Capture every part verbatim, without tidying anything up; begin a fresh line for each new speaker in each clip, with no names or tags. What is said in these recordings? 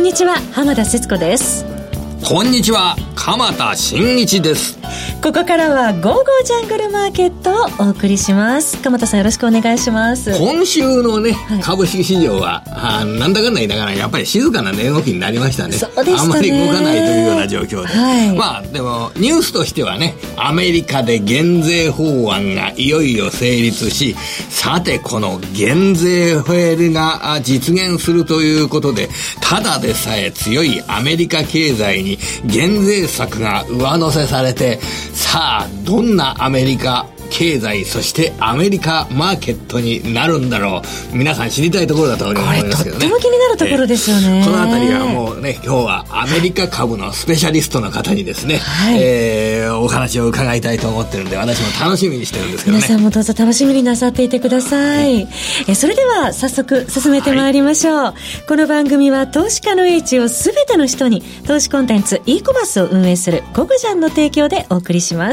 にちは、浜田節子です。
こんにちは、鎌田新一です。
ここからはゴーゴージャングルマーケットをお送りします。鎌田さん、よろしくお願いします。
今週のね、はい、株式市場はあなんだかんだ言いながらやっぱり静かな値動きになりましたね。
そうでしたね。
あんまり動かないというような状況で、
はい、
まあでもニュースとしてはね、アメリカで減税法案がいよいよ成立し、さてこの減税法が実現するということで、ただでさえ強いアメリカ経済に減税策が上乗せされて、さあどんなアメリカ経済、そしてアメリカマーケットになるんだろう。皆さん知りたいところだと思いますけどね。
これとっても気になるところですよね、
えー、このあたりはもうね、今日はアメリカ株のスペシャリストの方にですね、
はい、
えー、お話を伺いたいと思ってるんで、私も楽しみにしてるんですけどね。
皆さんもどうぞ楽しみになさっていてください、はい、えそれでは早速進めてまいりましょう、はい、この番組は投資家の英知をすべての人に、投資コンテンツ e コマースを運営するゴゴジャンの提供でお送りします。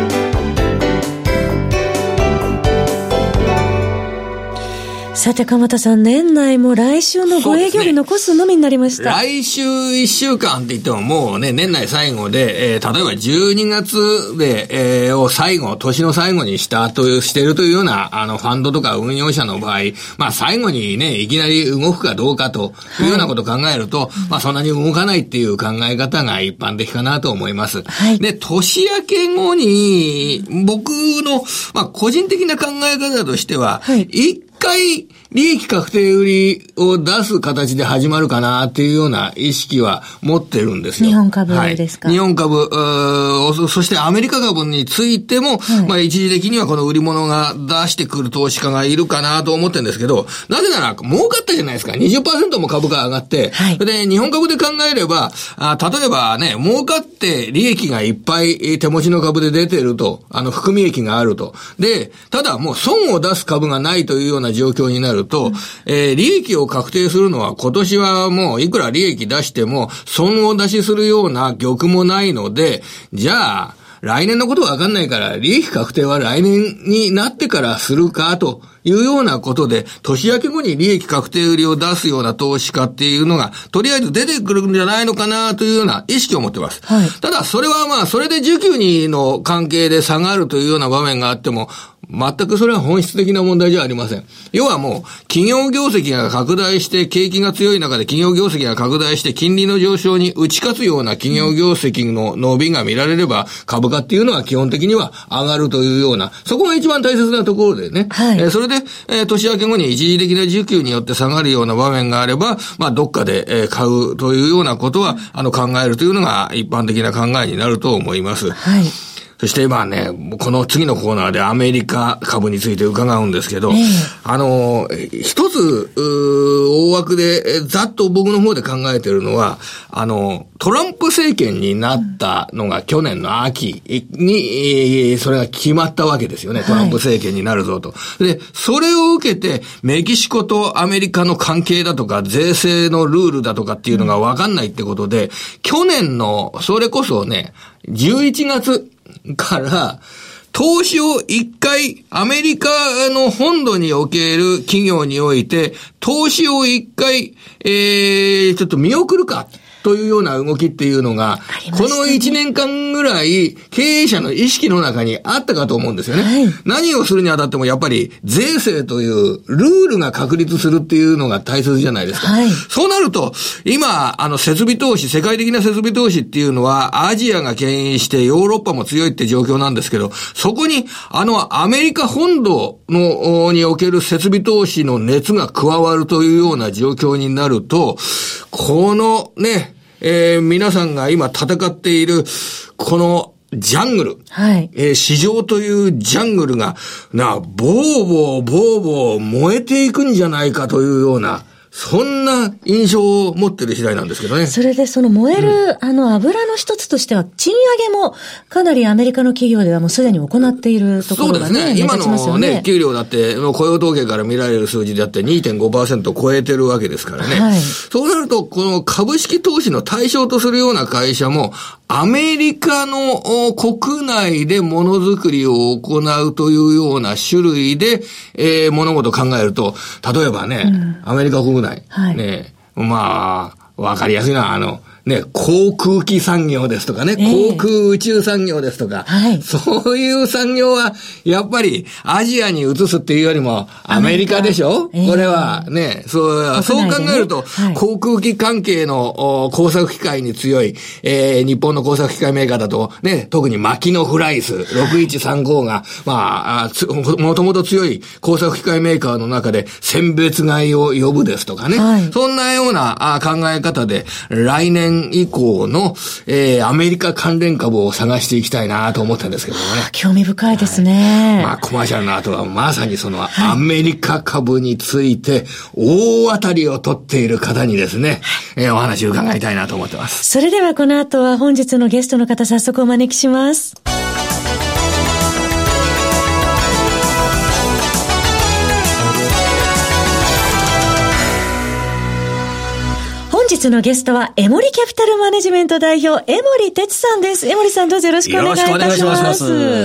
さて鎌田さん、年内も来週のご営業日残すのみになりました。
来週いっしゅうかんって言ってももうね、年内最後で、えー、例えばじゅうにがつで、えー、を最後、年の最後にしたという、しているというような、あの、ファンドとか運用者の場合、まあ最後にね、いきなり動くかどうかというようなことを考えると、はい、まあそんなに動かないっていう考え方が一般的かなと思います。
はい、
で、年明け後に、僕の、まあ個人的な考え方としては、はい、一回利益確定売りを出す形で始まるかなっていうような意識は持ってるんですよ。
日本株ですか？
はい、日本株、そ, そしてアメリカ株についても、はい、まあ一時的にはこの売り物が出してくる投資家がいるかなと思ってるんですけど、なぜなら儲かったじゃないですか。にじゅっパーセント も株価上がって、はい、で日本株で考えれば、あ例えばね、儲かって利益がいっぱい手持ちの株で出てると、あの含み益があると。で、ただもう損を出す株がないというような状況になると、うんえー、利益を確定するのは今年はもういくら利益出しても損を出しするような玉もないので、じゃあ来年のことはわかんないから利益確定は来年になってからするかというようなことで、年明け後に利益確定売りを出すような投資家っていうのがとりあえず出てくるんじゃないのかなというような意識を持っています、はい、ただそれはまあそれで需給にの関係で下がるというような場面があっても全くそれは本質的な問題じゃありません。要はもう企業業績が拡大して景気が強い中で企業業績が拡大して金利の上昇に打ち勝つような企業業績の伸びが見られれば株価っていうのは基本的には上がるというような、そこが一番大切なところでね、はいえー、それで、えー、年明け後に一時的な需給によって下がるような場面があれば、まあどっかで、えー、買うというようなことはあの考えるというのが一般的な考えになると思います。
はい
そしてまあね、この次のコーナーでアメリカ株について伺うんですけど、えー、あの、一つ、大枠でざっと僕の方で考えているのは、あの、トランプ政権になったのが去年の秋に、それが決まったわけですよね。トランプ政権になるぞと。はい、で、それを受けて、メキシコとアメリカの関係だとか、税制のルールだとかっていうのがわかんないってことで、去年の、それこそね、じゅういちがつ、から投資を一回アメリカの本土における企業において投資を一回、えー、ちょっと見送るかというような動きっていうのが、ね、このいちねんかんぐらい経営者の意識の中にあったかと思うんですよね、はい、何をするにあたってもやっぱり税制というルールが確立するっていうのが大切じゃないですか、はい、そうなると今あの設備投資、世界的な設備投資っていうのはアジアが牽引してヨーロッパも強いって状況なんですけど、そこにあのアメリカ本土のにおける設備投資の熱が加わるというような状況になると、このねえー、皆さんが今戦っているこのジャングル、はいえー、市場というジャングルがなボーボーボーボー燃えていくんじゃないかというような、そんな印象を持ってる次第なんですけどね。
それでその燃える、うん、あの油の一つとしては賃上げもかなりアメリカの企業ではもうすでに行っているところがね。そうですね。
今のね、給料だって雇用統計から見られる数字だって にてんごパーセント 超えてるわけですからね。はい、そうなるとこの株式投資の対象とするような会社もアメリカの国内でものづくりを行うというような種類で、えー、物事を考えると、例えばね、うん、アメリカ国内、はい、ね、まあ、 わかりやすいのは、あの、ね、航空機産業ですとかね、えー、航空宇宙産業ですとか、はい、そういう産業は、やっぱりアジアに移すっていうよりも、アメリカでしょ、えー、これはね、そう、ね、そう考えると、はい、航空機関係の工作機械に強い、えー、日本の工作機械メーカーだと、ね、特にマキノフライスろくいちさんごが、まあ、もともと強い工作機械メーカーの中で、選別買いを呼ぶですとかね、はい、そんなような考え方で、来年以降の、えー、アメリカ関連株を探していきたいなと思ったんですけどもね。
興味深いですね。
はい、まあコマーシャルの後はまさにそのアメリカ株について大当たりを取っている方にですね、えー、お話を伺いたいなと思ってます。
それではこの後は本日のゲストの方早速お招きします。本日のゲストはエモリキャピタルマネジメント代表江森哲さんです。江森さんどうぞよろしくお願いいたします。よろしくお願いします。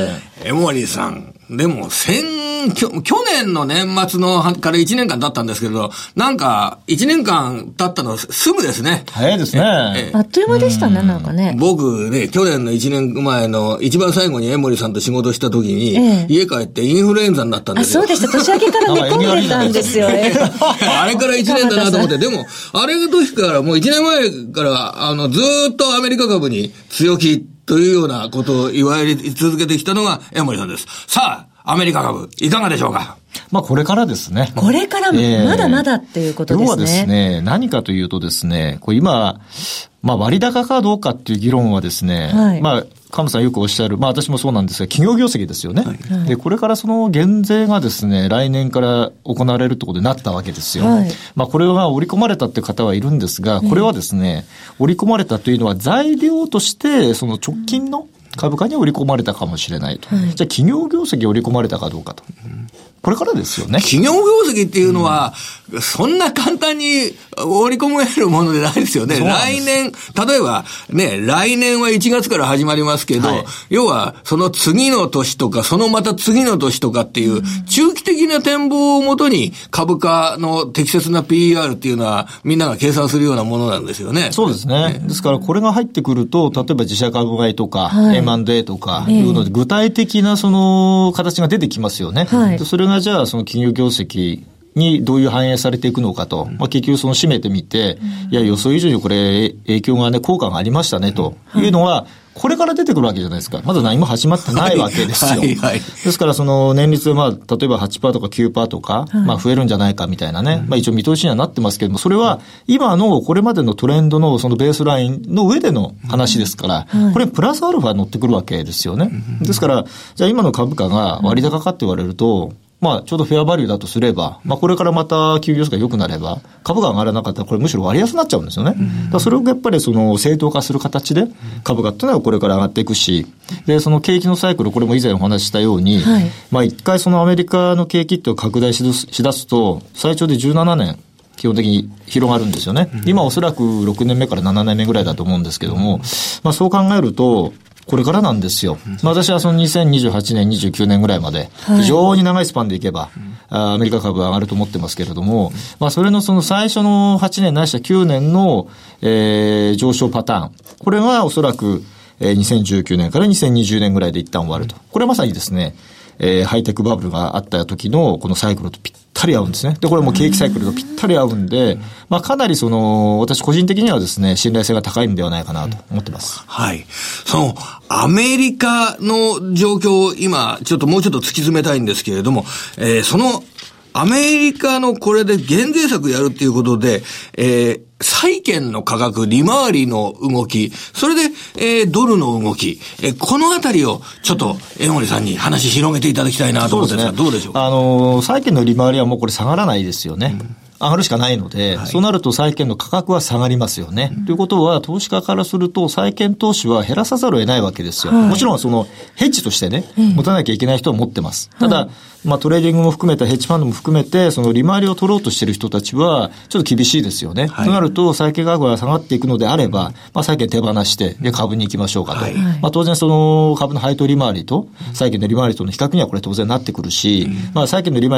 江森さん、でも先去年の年末のからいちねんかん経ったんですけど、なんかいちねんかん経ったのすぐですね。
早いですね。
あっという間でしたね、なんかね。
僕ね、去年のいちねんまえの一番最後に江森さんと仕事した時に、ええ、家帰ってインフルエンザになったんですよ。
あ、そうでした。年明けから寝込んでたんですよ。
あれからいちねんだなと思って、でも、あれの時からもういちねんまえから、あの、ずーっとアメリカ株に強気というようなことを言われ続けてきたのが江森さんです。さあ、アメリカ株、いかがでしょうか？
まあこれからですね。
これからも、えー、まだまだっていうことですね。
要はですね、何かというとですね、こう今、まあ割高かどうかっていう議論はですね、はい、まあ、カムさんよくおっしゃる、まあ私もそうなんですが、企業業績ですよね。はい、で、これからその減税がですね、来年から行われるってことになったわけですよ。はい、まあこれは織り込まれたって方はいるんですが、これはですね、織り込まれたというのは材料として、その直近の株価に織り込まれたかもしれないと。はい、じゃあ企業業績織り込まれたかどうかと。これからですよね。
企業業績っていうのは、うん、そんな簡単に織り込めるものでないですよね。来年、例えばね、来年はいちがつから始まりますけど、はい、要はその次の年とか、そのまた次の年とかっていう、中期的な展望をもとに株価の適切な ピーイーアール っていうのはみんなが計算するようなものなんですよね。
そうですね。ね、ですからこれが入ってくると、例えば自社株買いとか、はい、エムアンドエー とかいうので、具体的なその形が出てきますよね。はい、それがじゃあその企業業績にどういう反映されていくのかと、まあ、結局その締めてみて、いや予想以上にこれ影響がね、効果がありましたねというのは、これから出てくるわけじゃないですか。まだ何も始まってないわけですよ。はいはい、ですからその年率まあ例えば はちパーセント とか きゅうパーセント とか、はい、まあ増えるんじゃないかみたいなね、まあ一応見通しにはなってますけれども、それは今のこれまでのトレンドのそのベースラインの上での話ですから、はい、これプラスアルファ乗ってくるわけですよね。ですからじゃあ今の株価が割高かって言われると、まあ、ちょうどフェアバリューだとすれば、まあ、これからまた企業業績が良くなれば、株が上がらなかったら、これむしろ割安になっちゃうんですよね。だからそれをやっぱりその正当化する形で、株価っていうのはこれから上がっていくし、で、その景気のサイクル、これも以前お話ししたように、はい、まあ、一回そのアメリカの景気って拡大しだすと、最長でじゅうななねん、基本的に広がるんですよね。今おそらくろくねんめからななねんめぐらいだと思うんですけども、まあ、そう考えると、これからなんですよ。まあ、私はそのにせんにじゅうはちねん、にじゅうきゅうねんぐらいまで、非常に長いスパンでいけば、はい、アメリカ株は上がると思ってますけれども、まあ、それのその最初のはちねんないしはきゅうねんの、えー、上昇パターン。これはおそらく、えー、にせんじゅうきゅうねんからにせんにじゅうねんぐらいで一旦終わると。これはまさにですね、えー、ハイテクバブルがあった時のこのサイクルとぴったり合うんですね。で、これも景気サイクルとぴったり合うんで、まあかなりその、私個人的にはですね、信頼性が高いんではないかなと思ってます。
はい。その、アメリカの状況を今、ちょっともうちょっと突き詰めたいんですけれども、えー、その、アメリカのこれで減税策やるっていうことで、えー、債券の価格、利回りの動き、それで、えー、ドルの動き、えー、このあたりをちょっと江森さんに話広げていただきたいなと思ってるんですが、どうでしょうか。
あのー、債券の利回りはもうこれ下がらないですよね。うん上がるしかないので、はい、そうなると債券の価格は下がりますよね。うん、ということは、投資家からすると債券投資は減らさざるを得ないわけですよ。はい、もちろんそのヘッジとしてね、うん、持たなきゃいけない人は持ってます。ただ、はい、まあトレーディングも含めたヘッジファンドも含めて、その利回りを取ろうとしている人たちは、ちょっと厳しいですよね。はい、となると、債券価格が下がっていくのであれば、まあ債券手放して、で株に行きましょうかと。はい、まあ当然その株の配当利回りと、債券の利回りとの比較にはこれ当然なってくるし、うん、まあ債券の利回りが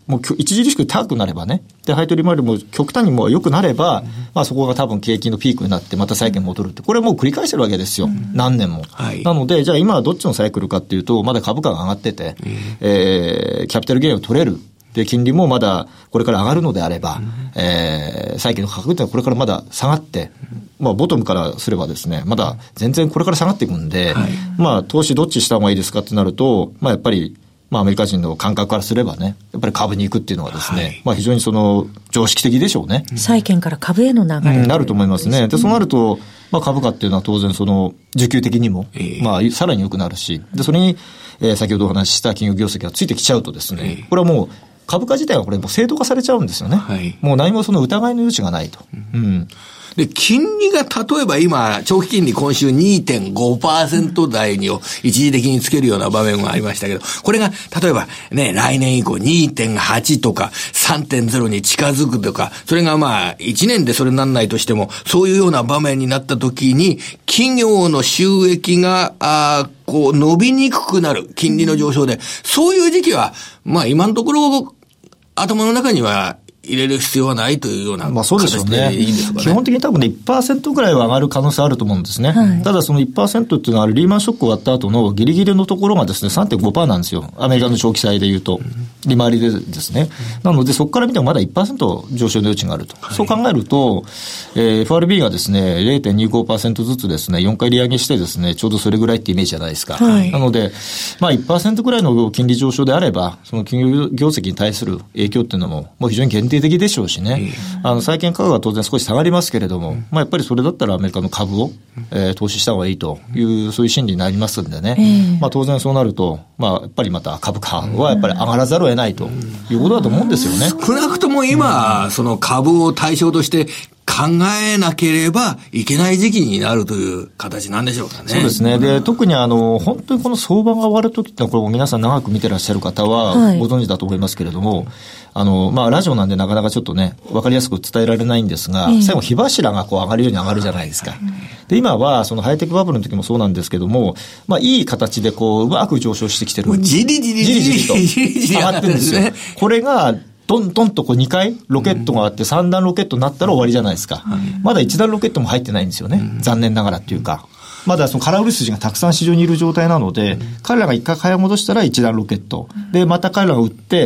もう著しく高くなればね、で、配当利回りも極端にも良くなれば、うん、まあそこが多分景気のピークになってまた債券戻るって、これはもう繰り返してるわけですよ。うん、何年も、はい。なので、じゃあ今はどっちのサイクルかっていうと、まだ株価が上がってて、うん、えー、キャピタルゲインを取れる。で、金利もまだこれから上がるのであれば、うん、えー、債券の価格ってのはこれからまだ下がって、まあボトムからすればですね、まだ全然これから下がっていくんで、はい、まあ投資どっちした方がいいですかってなると、まあやっぱり、まあアメリカ人の感覚からすればね、やっぱり株に行くっていうのはですね、はい、まあ非常にその常識的でしょうね。
債券から株への流れ、
うん、なると思いますね。で、そうなると、まあ株価っていうのは当然その需給的にも、えー、まあさらに良くなるし、で、それに、えー、先ほどお話しした企業業績がついてきちゃうとですね、えー、これはもう株価自体はこれもう正当化されちゃうんですよね。はい、もう何もその疑いの余地がないと。うん、うん
で、金利が例えば今、長期金利今週 にてんごパーセント 台にを一時的につけるような場面がありましたけど、これが例えばね、来年以降 にてんはち とか さんてんゼロ に近づくとか、それがまあいちねんでそれにならないとしても、そういうような場面になった時に、企業の収益が、あこう伸びにくくなる、金利の上昇で、そういう時期は、まあ今のところ頭の中には、入れる必要はないというような形でいいんですかね。まあそうですよね。
基本的に多分ね いちパーセント ぐらいは上がる可能性あると思うんですね。はい、ただその いちパーセント っていうのはリーマンショック終わった後のギリギリのところがですね さんてんごパーセント なんですよ。アメリカの長期債で言うと。利回りでですね。なのでそこから見てもまだ いちパーセント 上昇の余地があると。はい、そう考えると、えー、エフアールビー がですね ゼロてんにごパーセント ずつですねよんかい利上げしてですねちょうどそれぐらいってイメージじゃないですか。はい、なのでまあ いちパーセント ぐらいの金利上昇であればその企業業績に対する影響っていうのももう非常に限定的でしょうしね。あの債券価格は当然少し下がりますけれども、まあ、やっぱりそれだったらアメリカの株を、えー、投資した方がいいというそういう心理になりますんでね、まあ、当然そうなると、まあ、やっぱりまた株価はやっぱり上がらざるを得ないということだと思うんですよね。
少なくとも今その株を対象として考えなければいけない時期になるという形なんでしょうかね。
そうですね。で、特にあの、本当にこの相場が終わるときってのは、これも皆さん長く見てらっしゃる方はご存知だと思いますけれども、はい、あの、まあ、ラジオなんでなかなかちょっとね、わかりやすく伝えられないんですが、えー、最後火柱がこう上がるように上がるじゃないですか。で、今はそのハイテクバブルの時もそうなんですけども、まあ、いい形でこう、うまく上昇してきてる。
じりじりじりじり
じりじり上がってるんですよ。これが、どんどんとこうにかいロケットがあってさん段ロケットになったら終わりじゃないですか。うん、まだいち段ロケットも入ってないんですよね。うん、残念ながらっていうか。まだその空売り筋がたくさん市場にいる状態なので、うん、彼らが一回買い戻したらいち段ロケット。で、また彼らが売って、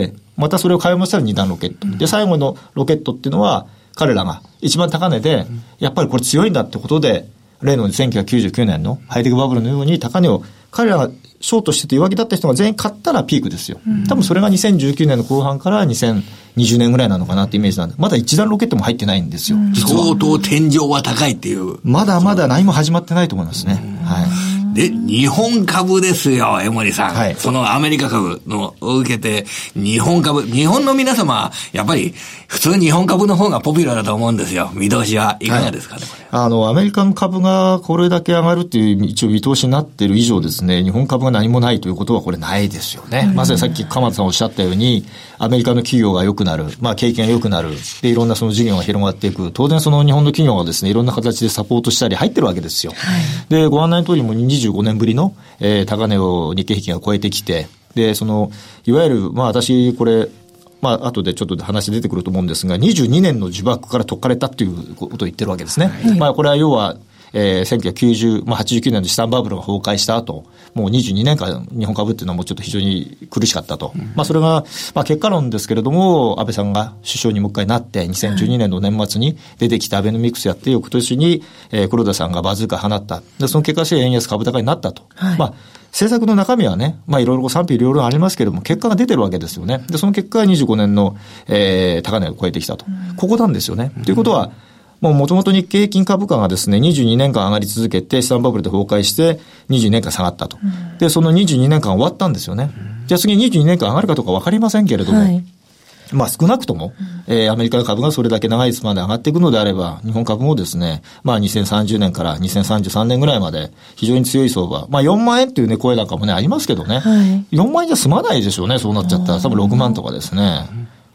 またそれを買い戻したらに段ロケット。で、最後のロケットっていうのは、彼らが一番高値で、やっぱりこれ強いんだってことで、例のせんきゅうひゃくきゅうじゅうきゅうねんのハイテクバブルのように高値を彼らがショートしてて弱気だった人が全員買ったらピークですよ。多分それがにせんじゅうきゅうねんの後半からにせんにじゅうねんぐらいなのかなってイメージなんで、まだ一段ロケットも入ってないんですよ。実は
相当天井は高いっていう。
まだまだ何も始まってないと思いますね。はい。
で、日本株ですよ、江森さん。はい、そのアメリカ株のを受けて、日本株、日本の皆様、やっぱり普通日本株の方がポピュラーだと思うんですよ。見通しはいかがですかね、はい、これ。
あの、アメリカの株がこれだけ上がるっていう一応見通しになっている以上ですね、日本株が何もないということはこれないですよね。うん、まさにさっき鎌田さんおっしゃったように、アメリカの企業が良くなる、まあ経験が良くなる、で、いろんなその事業が広がっていく。当然その日本の企業がですね、いろんな形でサポートしたり入ってるわけですよ。はい、で、ご案内の通りもにじゅうごねんぶりのえー、高値を日経平均が超えてきて、で、その、いわゆる、まあ私、これ、まあ後でちょっと話出てくると思うんですが、にじゅうにねんの呪縛から解かれたっていうことを言ってるわけですね。はい、まあこれは要は、えー、せんきゅうひゃくきゅうじゅう、まあはちじゅうきゅうねんの資産バブルが崩壊した後、もうにじゅうにねんかん日本株っていうのはもうちょっと非常に苦しかったと。うん、まあそれが、まあ結果論ですけれども、安倍さんが首相にもう一回なって、にせんじゅうにねんの年末に出てきたアベノミクスやって、翌年に、えー、黒田さんがバズーカ放った。で、その結果として円安株高になったと。はい、まあ政策の中身はね、まあいろいろ賛否両論ありますけれども、結果が出てるわけですよね。で、その結果はにじゅうごねんの、えー、高値を超えてきたと。うん、ここなんですよね。と、うん、いうことは、もう元々日経平均株価がですね、にじゅうにねんかん上がり続けて、資産バブルで崩壊して、にじゅうにねんかん下がったと。うん、で、そのにじゅうにねんかん終わったんですよね。うん、じゃあ次にじゅうにねんかん上がるかどうかわかりませんけれども、はい、まあ少なくとも、えー、アメリカの株がそれだけ長いスパンで上がっていくのであれば、日本株もですね、まあにせんさんじゅうねんからにせんさんじゅうさんねんぐらいまで非常に強い相場。まあよんまんえんっていうね、声なんかもね、ありますけどね。はい、よんまんえんじゃ済まないでしょうね、そうなっちゃったら。多分ろくまんとかですね。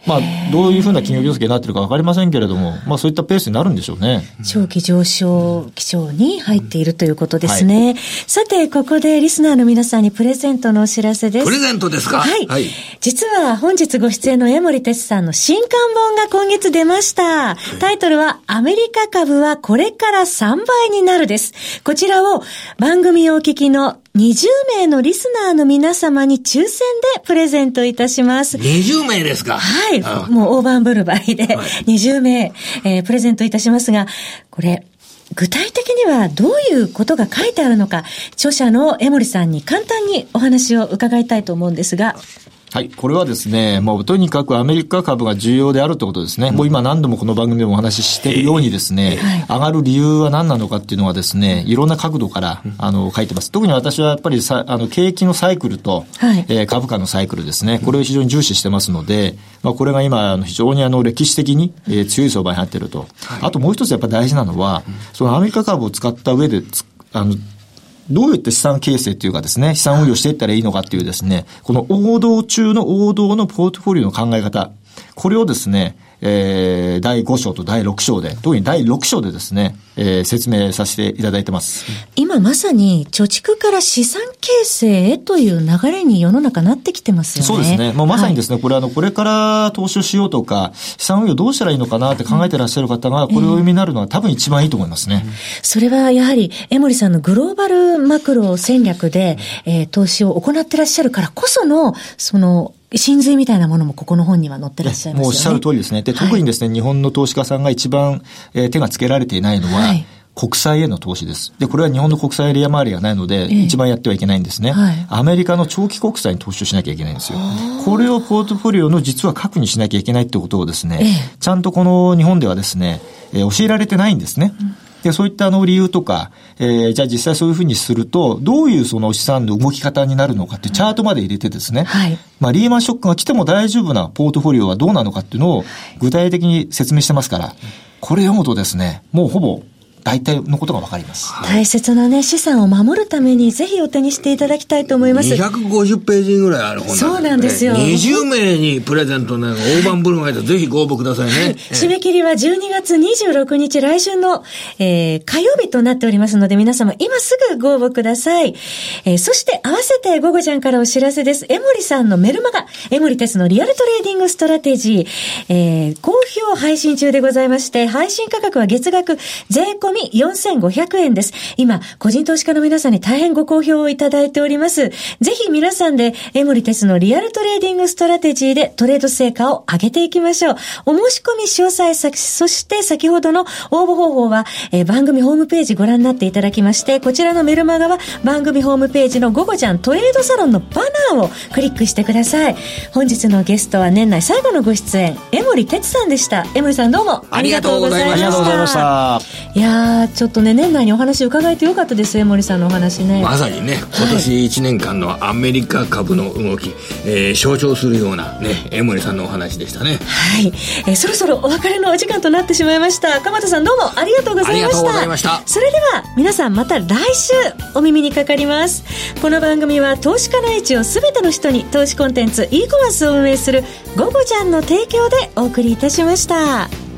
まあ、どういうふうな企業業績になってるか分かりませんけれども、まあ、そういったペースになるんでしょうね。
長期上昇基調に入っているということですね。はい、さて、ここでリスナーの皆さんにプレゼントのお知らせです。
プレゼントですか？
はい。はい、実は本日ご出演の江守哲さんの新刊本が今月出ました。タイトルは、アメリカ株はこれからさんばいになるです。こちらを番組をお聞きのにじゅうめいのリスナーの皆様に抽選でプレゼントいたします。
にじゅうめいですか？
はい。もう大盤振る舞いでにじゅうめい、えー、プレゼントいたしますが、これ、具体的にはどういうことが書いてあるのか、著者の江守さんに簡単にお話を伺いたいと思うんですが。
はい。これはですね、もうとにかくアメリカ株が重要であるということですね。うん、もう今何度もこの番組でもお話ししているようにですね、えー、上がる理由は何なのかっていうのはですね、いろんな角度から、あの、書いてます。特に私はやっぱりさ、あの、景気のサイクルと、はい、えー、株価のサイクルですね。これを非常に重視してますので、まあ、これが今、非常にあの、歴史的に、えー、強い相場になっていると。はい、あともう一つやっぱり大事なのは、そのアメリカ株を使った上で、あの、どういった資産形成というかですね、資産運用していったらいいのかっていうですね、この王道中の王道のポートフォリオの考え方、これをですね、えー、だいご章とだいろく章で、特にだいろく章でですね、えー、説明させていただいてます。
今まさに貯蓄から資産形成へという流れに世の中なってきてますよね。
そうですね。もうまさにですね、はい、これあの、これから投資をしようとか、資産運用どうしたらいいのかなって考えてらっしゃる方が、これをお読みになるのは多分一番いいと思いますね。
えー、それはやはり、江守さんのグローバルマクロ戦略で、えー、投資を行ってらっしゃるからこその、その、真髄みたいなものもここの本には載ってらっしゃいますよね。
もうおっしゃる通りですね。で、特にですね、はい、日本の投資家さんが一番、えー、手がつけられていないのは、はい、国債への投資です。で、これは日本の国債利回りがないので、えー、一番やってはいけないんですね、はい。アメリカの長期国債に投資をしなきゃいけないんですよ。これをポートフォリオの実は核にしなきゃいけないってことをですね、えー、ちゃんとこの日本ではですね、えー、教えられてないんですね。うん、で、そういったあの理由とか、えー、じゃあ実際そういうふうにすると、どういうその資産の動き方になるのかっていうチャートまで入れてですね、はい、まあリーマンショックが来ても大丈夫なポートフォリオはどうなのかっていうのを具体的に説明してますから、これ読むとですね、もうほぼ大体のことが分かります。
大切なね、資産を守るためにぜひお手にしていただきたいと思います。
にひゃくごじゅっページぐらいある本なんですね。
そうなんですよ。
にじゅうめいにプレゼントの大盤振る舞いでぜひご応募くださいね。はい、
締め切りはじゅうにがつにじゅうろくにち、来週の、えー、火曜日となっておりますので、皆様今すぐご応募ください。えー、そして合わせてゴゴちゃんからお知らせです。江守さんのメルマガ、江守哲のリアルトレーディングストラテジー、えー、好評配信中でございまして、配信価格は月額税込みよんせんごひゃくえんです。今、個人投資家の皆さんに大変ご好評をいただいております。ぜひ皆さんで江守哲のリアルトレーディングストラテジーでトレード成果を上げていきましょう。お申し込み詳細先、そして先ほどの応募方法は、えー、番組ホームページご覧になっていただきまして、こちらのメルマガは番組ホームページのゴゴちゃんトレードサロンのバナーをクリックしてください。本日のゲストは年内最後のご出演、江守哲さんでした。江守さんどうもありがとうございました。ありがとうございました。いやー、ちょっとね、年内にお話伺えてよかったです。江守さんのお話ね。
まさにね、今年いちねんかんのアメリカ株の動き、えー、象徴するようなね、江守さんのお話でしたね。
はい、えー、そろそろお別れのお時間となってしまいました。鎌田さんどうもありがとうございました。ありがとうございました。それでは皆さんまた来週お耳にかかります。この番組は投資家の位置をすべての人に、投資コンテンツ e コマースを運営するゴゴちゃんの提供でお送りいたしました。